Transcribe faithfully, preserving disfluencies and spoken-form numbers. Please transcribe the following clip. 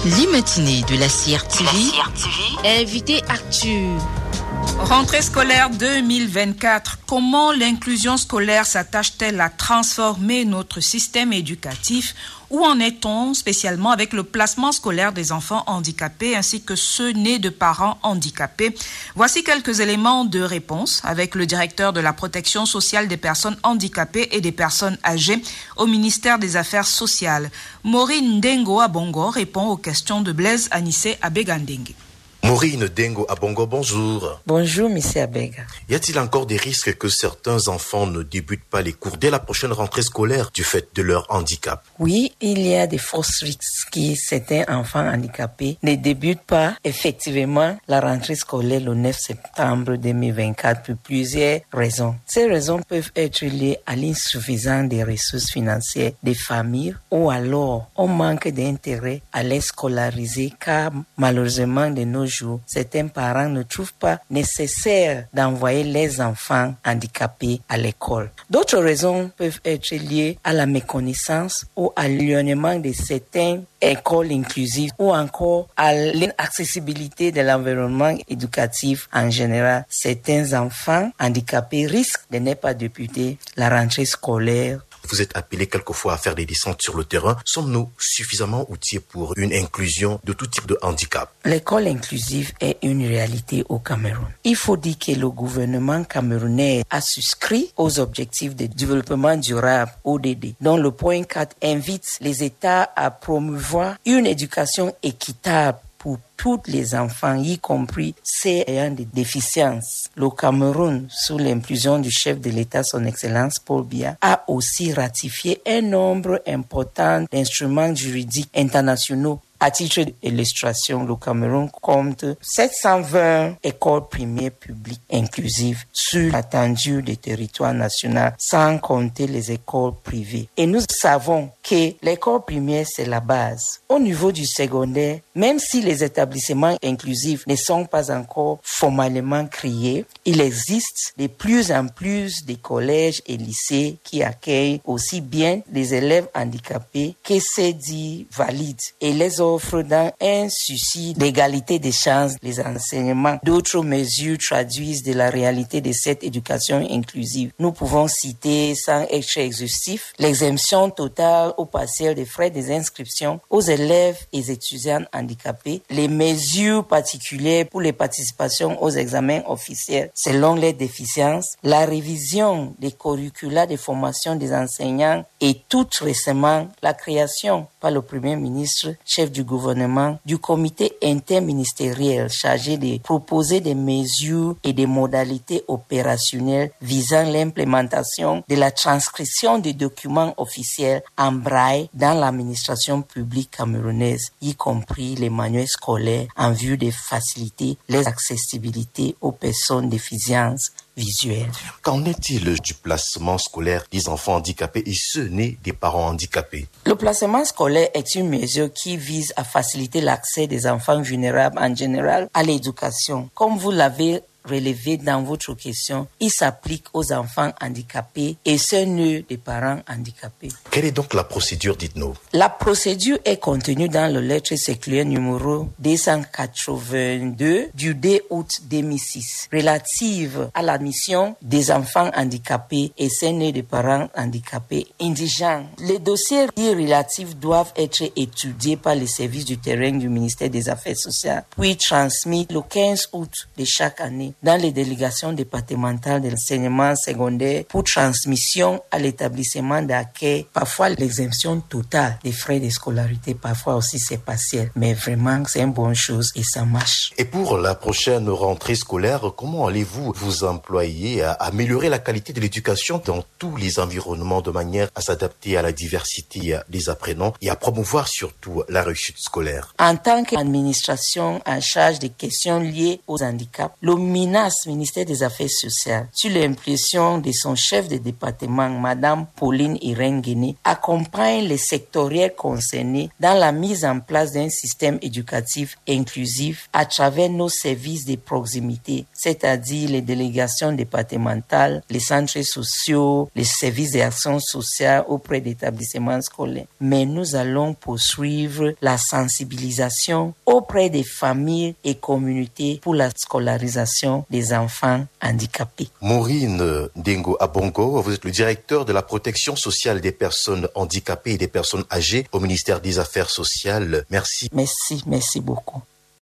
l'e-matinée de la C R T V, invité Actu. Rentrée scolaire deux mille vingt-quatre. Comment l'inclusion scolaire s'attache-t-elle à transformer notre système éducatif? Où en est-on spécialement avec le placement scolaire des enfants handicapés ainsi que ceux nés de parents handicapés? Voici quelques éléments de réponse avec le directeur de la protection sociale des personnes handicapées et des personnes âgées au ministère des Affaires sociales. Maureen Dengo Abongo répond aux questions de Blaise Anissé Abegandenge. Maureen Dengo Abongo, bonjour. Bonjour, monsieur Abega. Y a-t-il encore des risques que certains enfants ne débutent pas les cours dès la prochaine rentrée scolaire du fait de leur handicap? Oui, il y a des fausses risques que certains enfants handicapés ne débutent pas effectivement la rentrée scolaire le neuf septembre deux mille vingt-quatre pour plusieurs raisons. Ces raisons peuvent être liées à l'insuffisance des ressources financières des familles ou alors au manque d'intérêt à les scolariser car malheureusement de nos jours, certains parents ne trouvent pas nécessaire d'envoyer les enfants handicapés à l'école. D'autres raisons peuvent être liées à la méconnaissance ou à l'éloignement de certaines écoles inclusives ou encore à l'inaccessibilité de l'environnement éducatif en général. Certains enfants handicapés risquent de ne pas débuter la rentrée scolaire. Vous êtes appelé quelquefois à faire des descentes sur le terrain. Sommes-nous suffisamment outillés pour une inclusion de tout type de handicap? L'école inclusive est une réalité au Cameroun. Il faut dire que le gouvernement camerounais a souscrit aux objectifs de développement durable, O D D, dont le point quatre invite les États à promouvoir une éducation équitable pour tous les enfants, y compris ceux ayant des déficiences. Le Cameroun, sous l'impulsion du chef de l'État, son Excellence Paul Biya, a aussi ratifié un nombre important d'instruments juridiques internationaux. À titre d'illustration, le Cameroun compte sept cent vingt écoles primaires publiques inclusives sur l'étendue du territoire national, sans compter les écoles privées. Et nous savons que l'école primaire, c'est la base. Au niveau du secondaire, même si les établissements inclusifs ne sont pas encore formellement créés, il existe de plus en plus de collèges et lycées qui accueillent aussi bien les élèves handicapés que ceux dits valides et les offre dans un souci d'égalité des chances les enseignements. D'autres mesures traduisent de la réalité de cette éducation inclusive. Nous pouvons citer, sans être exhaustif, l'exemption totale ou partielle des frais des inscriptions aux élèves et étudiants handicapés, les mesures particulières pour les participations aux examens officiels selon les déficiences, la révision des curricula de formation des enseignants et tout récemment la création par le Premier ministre, chef du gouvernement, du comité interministériel chargé de proposer des mesures et des modalités opérationnelles visant l'implémentation de la transcription des documents officiels en braille dans l'administration publique camerounaise, y compris les manuels scolaires en vue de faciliter les accessibilités aux personnes déficientes visuelles. Qu'en est-il du placement scolaire des enfants handicapés et ceux nés des parents handicapés? Le placement scolaire est une mesure qui vise à faciliter l'accès des enfants vulnérables en général à l'éducation. Comme vous l'avez relevé dans votre question, il s'applique aux enfants handicapés et ceux nés des parents handicapés. Quelle est donc la procédure, dites-nous? La procédure est contenue dans le lettre circulaire numéro deux cent quatre-vingt-deux du deux août deux mille six relative à l'admission des enfants handicapés et ceux nés des parents handicapés indigents. Les dossiers relatifs doivent être étudiés par les services du terrain du ministère des Affaires sociales, puis transmis le quinze août de chaque année dans les délégations départementales de l'enseignement secondaire pour transmission à l'établissement d'accueil. Parfois, l'exemption totale des frais de scolarité, parfois aussi c'est partiel. Mais vraiment, c'est une bonne chose et ça marche. Et pour la prochaine rentrée scolaire, comment allez-vous vous employer à améliorer la qualité de l'éducation dans tous les environnements de manière à s'adapter à la diversité des apprenants et à promouvoir surtout la réussite scolaire? En tant qu'administration en charge des questions liées aux handicaps, le MINAS, ministère des Affaires sociales, sur l'impression de son chef de département, Madame Pauline Irène Guéné, accompagne les sectoriels concernés dans la mise en place d'un système éducatif inclusif à travers nos services de proximité, c'est-à-dire les délégations départementales, les centres sociaux, les services d'action sociale auprès d'établissements scolaires. Mais nous allons poursuivre la sensibilisation auprès des familles et communautés pour la scolarisation des enfants handicapés. Maureen Dengo Abongo, vous êtes le directeur de la protection sociale des personnes handicapées et des personnes âgées au ministère des Affaires sociales. Merci. Merci, merci beaucoup.